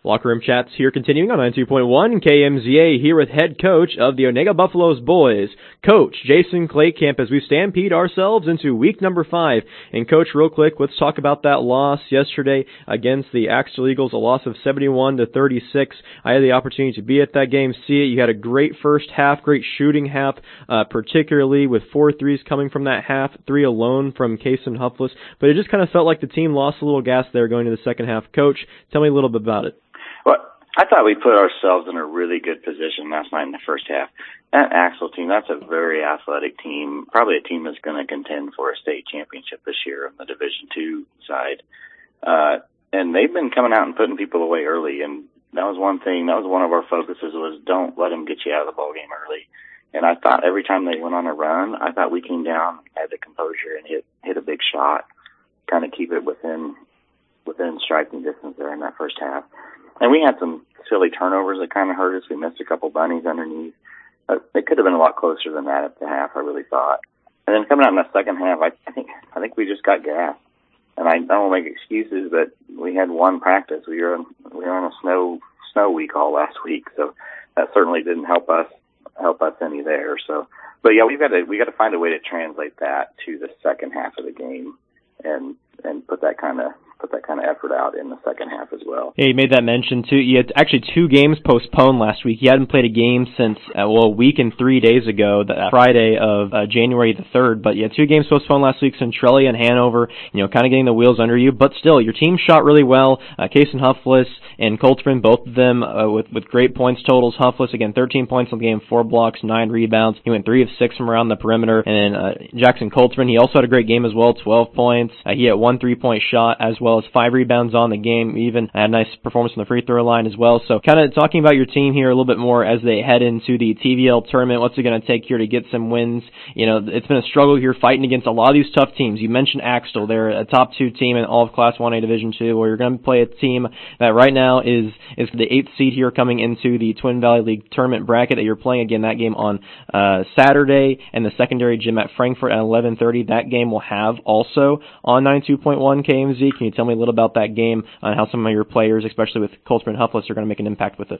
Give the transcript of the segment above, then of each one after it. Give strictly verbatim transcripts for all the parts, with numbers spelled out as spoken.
Locker Room Chats here continuing on ninety-two point one K M Z A here with head coach of the Onega Buffaloes boys, Coach Jason Claycamp, as we stampede ourselves into week number five. And Coach, real quick, let's talk about that loss yesterday against the Axtell Eagles, a loss of seventy-one to thirty-six. I had the opportunity to be at that game, see it. You had a great first half, great shooting half, uh, particularly with four threes coming from that half, three alone from Kason Huffless. But it just kind of felt like the team lost a little gas there going into the second half. Coach, tell me a little bit about it. Well, I thought we put ourselves in a really good position last night in the first half. That Axtell team, that's a very athletic team, probably a team that's going to contend for a state championship this year on the Division two side. Uh, and they've been coming out and putting people away early, and that was one thing, that was one of our focuses was don't let them get you out of the ballgame early. And I thought every time they went on a run, I thought we came down, had the composure, and hit hit a big shot, kind of keep it within within striking distance there in that first half. And we had some silly turnovers that kind of hurt us. We missed a couple bunnies underneath. Uh, it could have been a lot closer than that at the half, I really thought. And then coming out in the second half, I, I think I think we just got gassed. And I don't make excuses, but we had one practice. We were on, we were on a snow snow week all last week, so that certainly didn't help us help us any there. So, but yeah, we've got to we got to find a way to translate that to the second half of the game, and and put that kind of. put that kind of effort out in the second half as well. Yeah, you made that mention, too. You had actually two games postponed last week. You hadn't played a game since, uh, well, a week and three days ago, the uh, Friday of uh, January the third, but you had two games postponed last week, Centralia and Hanover, you know, kind of getting the wheels under you, but still, your team shot really well. Uh, Kason Huffless and Coltman, both of them uh, with, with great points totals. Huffless, again, thirteen points on the game, four blocks, nine rebounds. He went three of six from around the perimeter. And then uh, Jackson Coltman, he also had a great game as well, twelve points. Uh, he had one three-point shot as well as five rebounds on the game, even had a nice performance on the free throw line as well. So kind of talking about your team here a little bit more as they head into the T V L tournament. What's it going to take here to get some wins? You know, it's been a struggle here fighting against a lot of these tough teams. You mentioned Axtell. They're a top two team in all of Class one A Division two, where you're going to play a team that right now is is the eighth seed here coming into the Twin Valley League tournament bracket that you're playing. Again, that game on uh, Saturday and the secondary gym at Frankfort at eleven thirty. That game will have also on ninety-two point one K M Z. Can you tell me a little about that game on how some of your players, especially with Coltman and Huffless, are going to make an impact with it?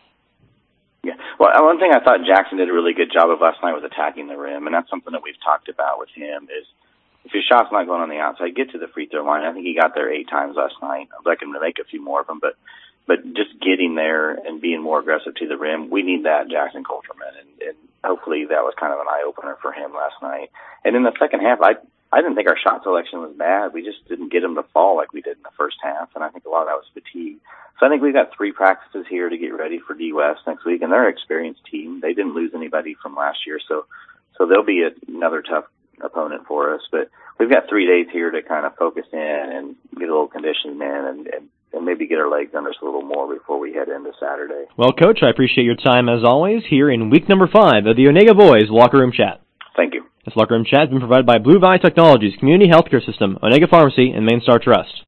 Yeah, well, one thing I thought Jackson did a really good job of last night was attacking the rim, and that's something that we've talked about with him is if your shot's not going on the outside, get to the free throw line. I think he got there eight times last night. I'd like him to make a few more of them, but but just getting there and being more aggressive to the rim, we need that, Jackson Coltman, and, and hopefully that was kind of an eye-opener for him last night. And in the second half, I I didn't think our shot selection was bad. We just didn't get them to fall like we did in the first half, and I think a lot of that was fatigue. So I think we've got three practices here to get ready for D West next week, and they're an experienced team. They didn't lose anybody from last year, so so they'll be a, another tough opponent for us. But we've got three days here to kind of focus in and get a little conditioning in and, and, and maybe get our legs under us a little more before we head into Saturday. Well, Coach, I appreciate your time as always here in week number five of the Onega Boys Locker Room Chat. Thank you. This Locker Room Chat has been provided by Blue Valley Technologies, Community Healthcare System, Onega Pharmacy, and Main Star Trust.